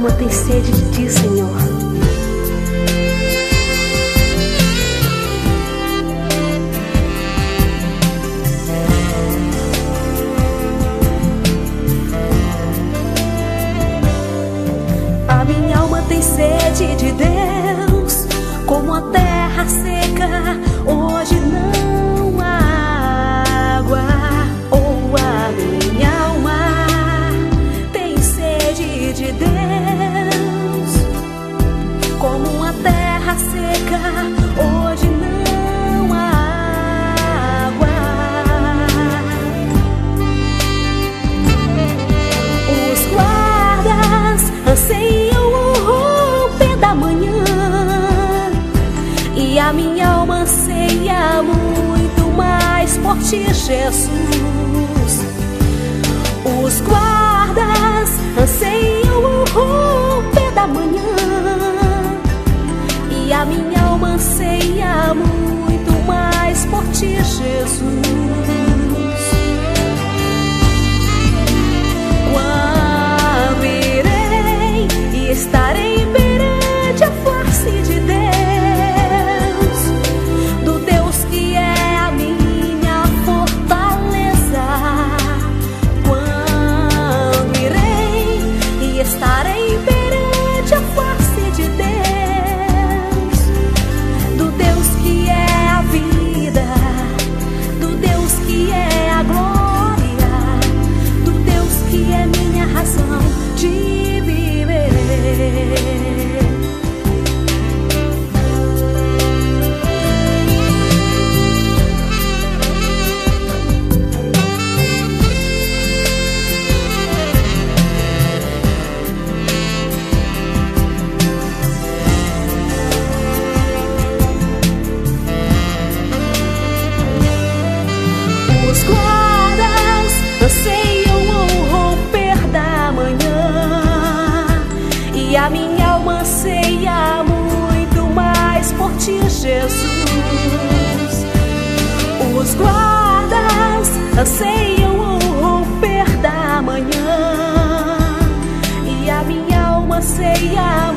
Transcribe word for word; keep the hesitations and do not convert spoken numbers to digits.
alma tem sede de ti, Senhor. A minha alma tem sede de Deus, como a terra seca, hoje não há água. Oh, a minha alma tem sede de Deus, como a terra seca, hoje não há água. Os guardas anseiam o romper da manhã, e a minha alma anseia muito mais por ti, Jesus. Os guardas anseiam o romper da manhã, e a minha alma anseia muito mais por ti, Jesus. Quando irei e estarei perante a face de Deus, do Deus que é a minha fortaleza. Quando irei e estarei perante a face de Deus, do Deus que é a vida, do Deus que é a glória, do Deus que é minha razão de viver. Os guardas anseiam o romper da manhã, e a minha alma anseia muito mais por ti, Jesus. Os guardas anseiam o romper da manhã, e a minha alma anseia